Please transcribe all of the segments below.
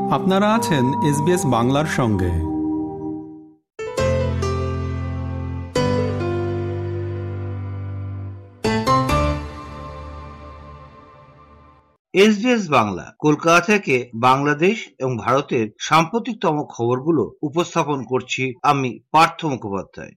আপনারা আছেন SBS বাংলার সঙ্গে। SBS বাংলা কলকাতা থেকে বাংলাদেশ এবং ভারতের সাম্প্রতিকতম খবরগুলো উপস্থাপন করছি আমি পার্থ মুখোপাধ্যায়।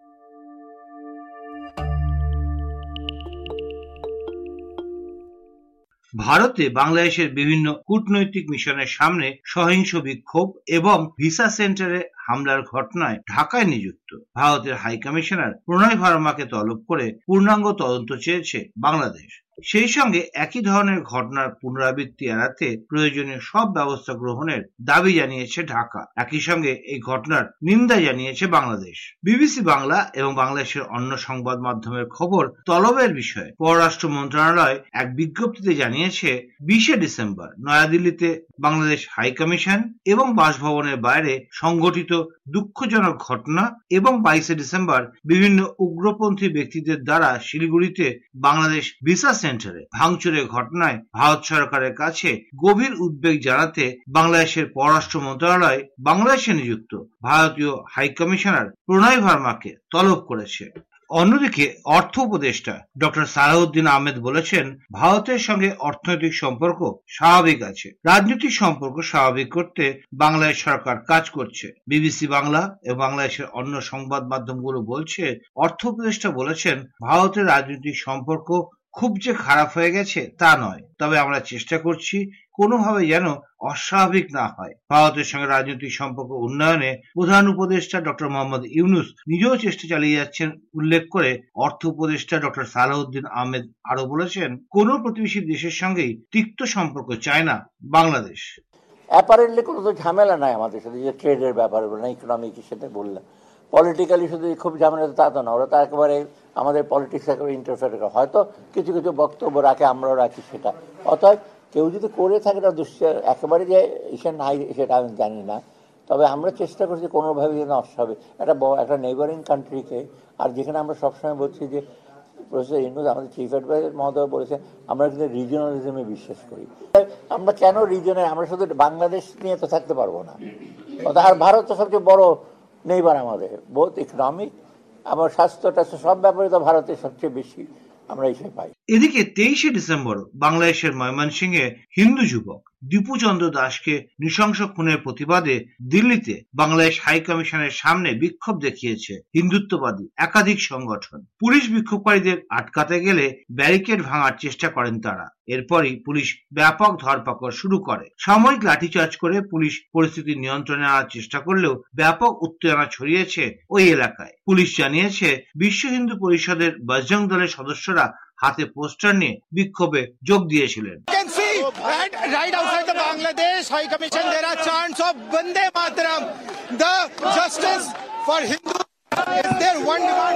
ভারতে বাংলাদেশের বিভিন্ন কূটনৈতিক মিশনের সামনে সহিংস বিক্ষোভ এবং ভিসা সেন্টারে হামলার ঘটনায় ঢাকায় নিযুক্ত ভারতের হাইকমিশনার প্রণয় ভার্মাকে তলব করে পূর্ণাঙ্গ তদন্ত চেয়েছে বাংলাদেশ। সেই সঙ্গে একই ধরনের ঘটনার পুনরাবৃত্তি এড়াতে প্রয়োজনীয় সব ব্যবস্থা গ্রহণের দাবি জানিয়েছে ঢাকা। একই সঙ্গে এই ঘটনার নিন্দা জানিয়েছে বাংলাদেশ। বিবিসি বাংলা এবং বাংলাদেশের অন্য সংবাদ মাধ্যমের খবর তলবের বিষয়ে পররাষ্ট্র মন্ত্রণালয় এক বিজ্ঞপ্তিতে জানিয়েছে 20 ডিসেম্বর নয়াদিল্লিতে বাংলাদেশ হাইকমিশন এবং বাসভবনের বাইরে সংঘটিত দুঃখজনক ঘটনা এবং 22 ডিসেম্বর বিভিন্ন উগ্রপন্থী ব্যক্তিদের দ্বারা শিলিগুড়িতে বাংলাদেশ ভিসা সেন্টারে ভাঙচুরের ঘটনায় ভারত সরকারের কাছে গভীর উদ্বেগ জানাতে বাংলাদেশের পররাষ্ট্র মন্ত্রণালয় বাংলাদেশে নিযুক্ত ভারতীয় হাইকমিশনার প্রণয় ভার্মাকে তলব করেছে। অন্যদিকে অর্থ উপদেষ্টা ডক্টর সালাউদ্দিন আহমেদ বলেছেন, ভারতের সঙ্গে অর্থনৈতিক সম্পর্ক স্বাভাবিক আছে, রাজনৈতিক সম্পর্ক স্বাভাবিক করতে বাংলাদেশ সরকার কাজ করছে। বিবিসি বাংলা এবং বাংলাদেশের অন্য সংবাদ মাধ্যমগুলো বলছে, অর্থ উপদেষ্টা বলেছেন, ভারতের রাজনৈতিক সম্পর্ক খুব যে খারাপ হয়ে গেছে তা নয়, তবে আমরা চেষ্টা করছি কোনোভাবে যেন অস্বাভাবিক না হয়। ভারতের সঙ্গে রাজনৈতিক সম্পর্ক উন্নয়নে প্রধান উপদেষ্টা ডক্টর মোহাম্মদ ইউনূস নিজেও চেষ্টা চালিয়ে যাচ্ছেন উল্লেখ করে অর্থ উপদেষ্টা ডক্টর সালাউদ্দিন আহমেদ আরো বলেছেন, কোনো প্রতিবেশী দেশের সঙ্গেই তিক্ত সম্পর্ক চায় না বাংলাদেশ। অ্যাপারেন্টলি কোনো তো ঝামেলা নাই আমাদের সাথে, যে ট্রেডের ব্যাপার না, ইকোনমিক সেটা বললাম। পলিটিক্যালি শুধু খুব ঝামেলা তা তো না, ওরা তো একেবারে আমাদের পলিটিক্স একেবারে ইন্টারফেয়ার করে, হয়তো কিছু কিছু বক্তব্য রাখে, আমরাও রাখি সেটা। অতএব কেউ যদি করে থাকে তা একেবারে যে ইসে নাই সেটা আমি জানি না, তবে আমরা চেষ্টা করছি কোনোভাবে যেন অস্বাভাবিক একটা নেইবারিং কান্ট্রিকে, আর যেখানে আমরা সবসময় বলছি যে প্রফেসর ইউনূস আমাদের চিফ অ্যাডভাইজার মহোদয় বলেছে, আমরা কিন্তু রিজিওনালিজমে বিশ্বাস করি। আমরা কেন রিজনে, আমরা শুধু বাংলাদেশ নিয়ে তো থাকতে পারবো না, আর ভারত তো সবচেয়ে বড় নেইবার আমাদের, বোথ ইকোনমিক, আমার স্বাস্থ্যটা সব ব্যাপারে তো ভারতের সবচেয়ে বেশি আমরা এসে পাই। এদিকে 23 ডিসেম্বর বাংলাদেশের ময়মনসিংহে হিন্দু যুবক দীপু চন্দ্র দাসকে নৃশংস খুনের প্রতিবাদে দিল্লিতে বাংলাদেশ হাই কমিশনের সামনে বিক্ষোভ দেখিয়েছে হিন্দুত্ববাদী একাধিক সংগঠন। পুলিশ বিক্ষোভকারীদের আটকাতে গেলে ব্যারিকেড ভাঙার চেষ্টা করেন তারা। এরপরই পুলিশ ব্যাপক ধরপাকড় শুরু করে। সাময়িক লাঠিচার্জ করে পুলিশ পরিস্থিতি নিয়ন্ত্রণে আনার চেষ্টা করলেও ব্যাপক উত্তেজনা ছড়িয়েছে ওই এলাকায়। পুলিশ জানিয়েছে, বিশ্ব হিন্দু পরিষদের বজরং দলের সদস্যরা হাতে পোস্টার নিয়ে বিক্ষোভে যোগ দিয়েছিলেন। Right outside the Bangladesh High Commission, there are chants of Vande Mataram. The justice for Hindus is their one demand.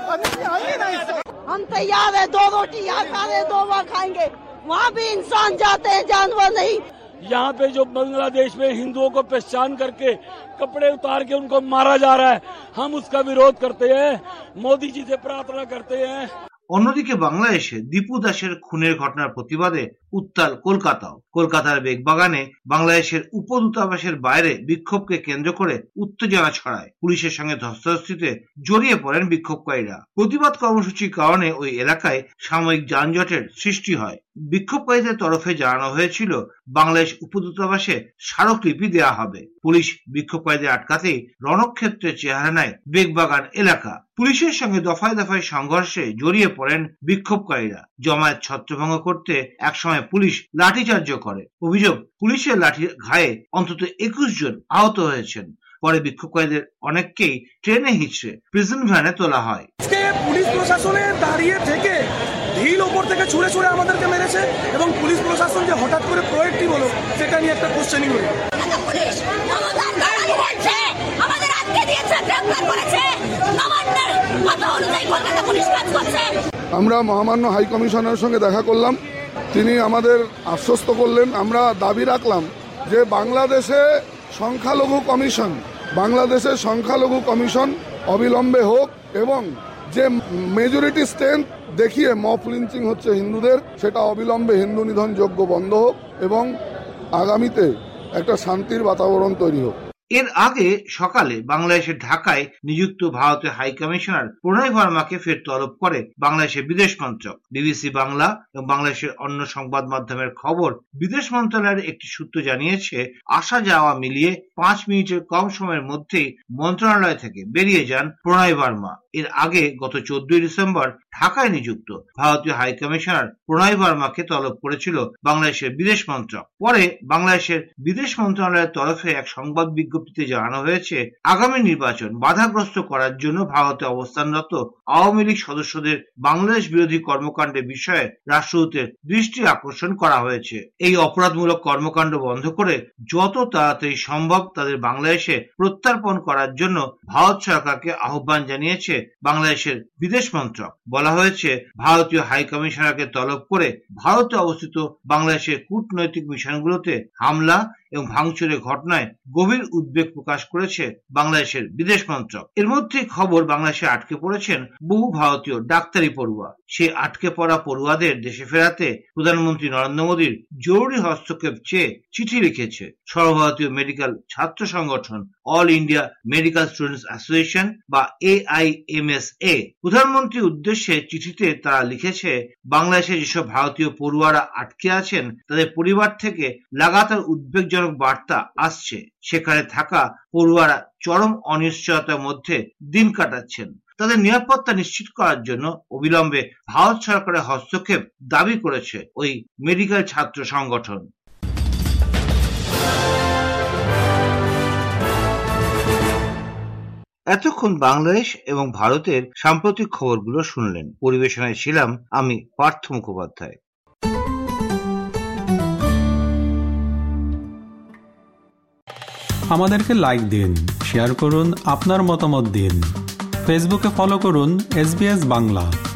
हम तैयार है, 2 रोटी यहाँ खा रहे, 2 वहाँ खाएंगे। वहाँ भी इंसान जाते हैं, जानवर नहीं। यहाँ पे जो बांग्लादेश में हिंदुओं को पहचान करके कपड़े उतार के उनको मारा जा रहा है, हम उसका विरोध करते हैं, मोदी जी से प्रार्थना करते हैं। অন্যদিকে বাংলাদেশে দীপু দাসের খুনের ঘটনার প্রতিবাদে উত্তাল কলকাতাও। কলকাতার বেগবাগানে বাংলাদেশের উপদূতাবাসের বাইরে বিক্ষোভকে কেন্দ্র করে উত্তেজনা ছড়ায়। পুলিশের সঙ্গে ধস্তাধস্তিতে জড়িয়ে পড়েন বিক্ষোভকারীরা। প্রতিবাদ কর্মসূচির কারণে ওই এলাকায় সাময়িক যানজটের সৃষ্টি হয়। বিক্ষোভকারীদের তরফে জানানো হয়েছিল, বাংলাদেশ উপদূতাবাসে স্মারকলিপি দেওয়া হবে। পুলিশ বিক্ষোভকারীদের আটকাতেই রণক্ষেত্রের চেহারা নেয় বেগবাগান এলাকা। পুলিশের সঙ্গে দফায় দফায় সংঘর্ষে জড়িয়ে পড়েন বিক্ষোভকারীরা। জমায়েত ছত্রভঙ্গ করতে একসময় পুলিশ লাঠিচার্জ করে। অভিযোগ, পুলিশের লাঠি ঘায়ে অন্তত 21 জন আহত হয়েছেন। পরে বিক্ষোভকারীদের অনেককেই ট্রেনে হিঁচড়ে প্রিজন ভ্যানে তোলা হয়। পুলিশ প্রশাসনের দাঁড়িয়ে থেকে ঢিল ওপর থেকে ছুঁড়ে ছুঁড়ে আমাদেরকে মেরেছে, এবং পুলিশ প্রশাসন যে হঠাৎ করে প্রোয়েক্টিভ হলো সেটা নিয়ে একটা কোশ্চেনিং হলো। আমরা মহামান্য হাই কমিশনারের সঙ্গে দেখা করলাম, তিনি আমাদের আশ্বস্ত করলেন। আমরা দাবি রাখলাম যে বাংলাদেশের সংখ্যালঘু কমিশন অবিলম্বে হোক, এবং যে মেজরিটি স্ট্রেংথ দেখিয়ে মব লিঞ্চিং হচ্ছে হিন্দুদের, সেটা অবিলম্বে হিন্দু নিধন যজ্ঞ বন্ধ হোক, এবং আগামীতে একটা শান্তির বাতাবরণ তৈরি হোক। এর আগে সকালে বাংলাদেশের ঢাকায় নিযুক্ত ভারতের হাই কমিশনার প্রণয় ভার্মাকে ফের তলব করে বাংলাদেশের বিদেশ মন্ত্রক। বিবিসি বাংলা এবং বাংলাদেশের অন্য সংবাদ মাধ্যমের খবর, বিদেশ মন্ত্রণালয়ের একটি সূত্র জানিয়েছে, আসা যাওয়া মিলিয়ে 5 মিনিটের কম সময়ের মধ্যেই মন্ত্রণালয় থেকে বেরিয়ে যান প্রণয় ভার্মা। এর আগে গত 14 ডিসেম্বর ঢাকায় নিযুক্ত ভারতীয় হাই কমিশনার প্রণয় ভার্মাকে তলব করেছিল বাংলাদেশের বিদেশ মন্ত্রক। পরে বাংলাদেশের বিদেশ মন্ত্রণালয়ের তরফে এক সংবাদ বিজ্ঞপ্তিতে জানানো হয়েছে, আগামী নির্বাচন বাধাগ্রস্ত করার জন্য ভারতে অবস্থানরত আওয়ামী লীগ সদস্যদের বাংলাদেশ বিরোধী কর্মকাণ্ডের বিষয়ে রাষ্ট্রদূতের দৃষ্টি আকর্ষণ করা হয়েছে। এই অপরাধমূলক কর্মকাণ্ড বন্ধ করে যত তাড়াতাড়ি সম্ভব তাদের বাংলাদেশে প্রত্যার্পণ করার জন্য ভারত সরকারকে আহ্বান জানিয়েছে বাংলাদেশের বিদেশ মন্ত্রক। বলা হয়েছে, ভারতীয় হাই কমিশনারকে তলব করে ভারতে অবস্থিত বাংলাদেশের কূটনৈতিক মিশনগুলোতে হামলা এবং ভাঙচুরের ঘটনায় গভীর উদ্বেগ প্রকাশ করেছে বাংলাদেশের বিদেশ মন্ত্রক। এর মধ্যে খবর, বাংলাদেশে আটকে পড়েছেন বহু ভারতীয় ডাক্তারি পড়ুয়া। সেই আটকে পড়া পড়ুয়াদের দেশে ফেরাতে প্রধানমন্ত্রী নরেন্দ্র মোদীর জরুরি হস্তক্ষেপ চেয়ে চিঠি লিখেছে সর্বভারতীয় মেডিকেল ছাত্র সংগঠন All India Medical Students Association বা AIMSA। প্রধানমন্ত্রীর উদ্দেশ্যে চিঠিতে তারা লিখেছে, বাংলাদেশে যেসব ভারতীয় পড়ুয়ারা আটকে আছেন তাদের পরিবার থেকে লাগাতার উদ্বেগজনক বার্তা আসছে। সেখানে থাকা পড়ুয়ারা চরম অনিশ্চয়তার মধ্যে দিন কাটাচ্ছেন। তাদের নিরাপত্তা নিশ্চিত করার জন্য অবিলম্বে ভারত সরকারের হস্তক্ষেপ দাবি করেছে ওই মেডিকেল ছাত্র সংগঠন। এতক্ষণ বাংলাদেশ এবং ভারতের সাম্প্রতিক খবরগুলো শুনলেন। পরিবেশনায় ছিলাম আমি পার্থ মুখোপাধ্যায়। আমাদেরকে লাইক দিন, শেয়ার করুন, আপনার মতামত দিন। ফেসবুকে ফলো করুন SBS বাংলা।